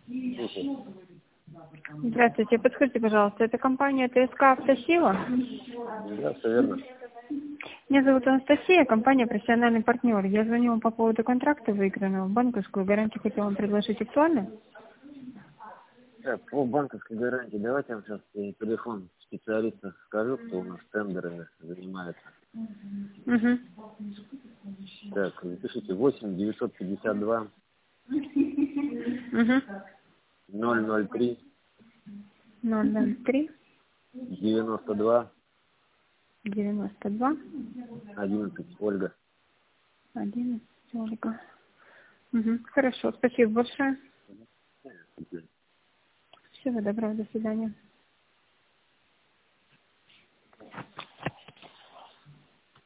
Слушай. Здравствуйте, подскажите, пожалуйста, это компания ТСК «Автосила»? Да, все верно. Меня зовут Анастасия, компания «Профессиональный партнер». Я звоню вам по поводу контракта выигранного. Банковскую гарантию хотела вам предложить. Актуально? Так, по банковской гарантии давайте я вам сейчас телефон специалиста скажу, кто у нас тендерами занимается. Угу. Так, запишите 8 952 Угу. 003 003 92 92 11 Ольга. 11 Ольга. Угу. Хорошо, спасибо большое. Всего доброго, до свидания.